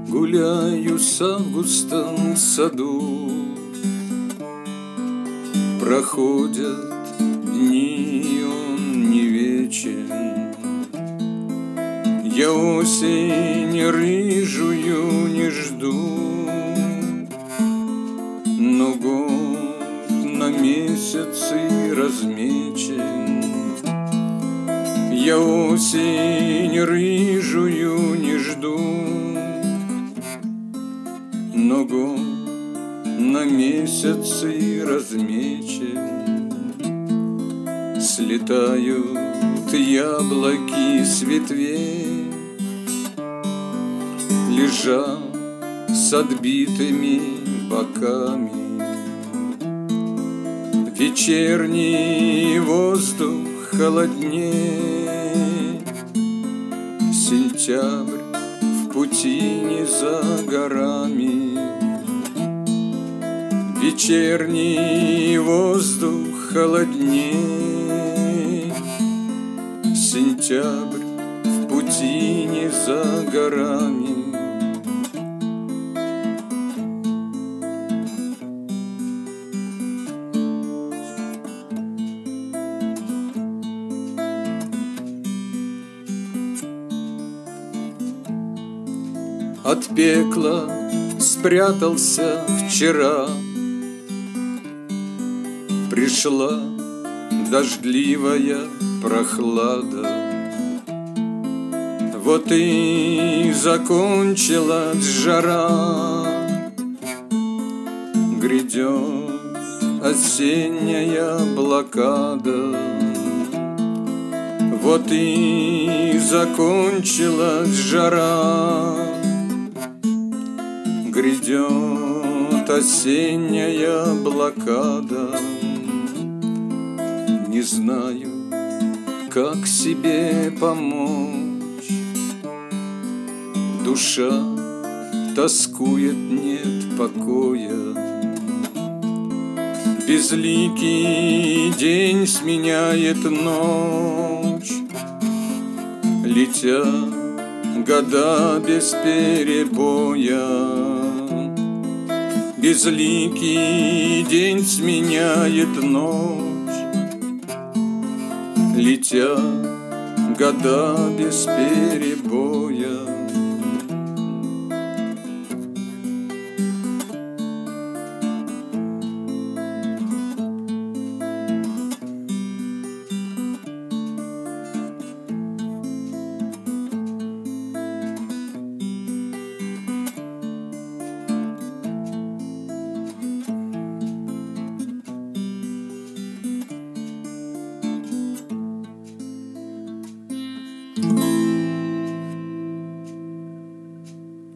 Гуляю с августом в саду, проходят дни, он не вечен. Я осень рыжую не жду, но год на месяцы размечен. Я осень рыжую не жду, но год на месяцы размечен. Слетают яблоки с ветвей, лежа с отбитыми боками. Вечерний воздух холодней, сентябрь в пути не за горами. Вечерний воздух холодней, сентябрь в пути не за горами. От пекла спрятался вчера, пришла дождливая прохлада. Вот и закончилась жара, грядет осенняя блокада. Вот и закончилась жара, грядет осенняя блокада. Не знаю, как себе помочь. Душа тоскует, нет покоя. Безликий день сменяет ночь, летят года без перебоя. Безликий день сменяет ночь, летят года без перебоя.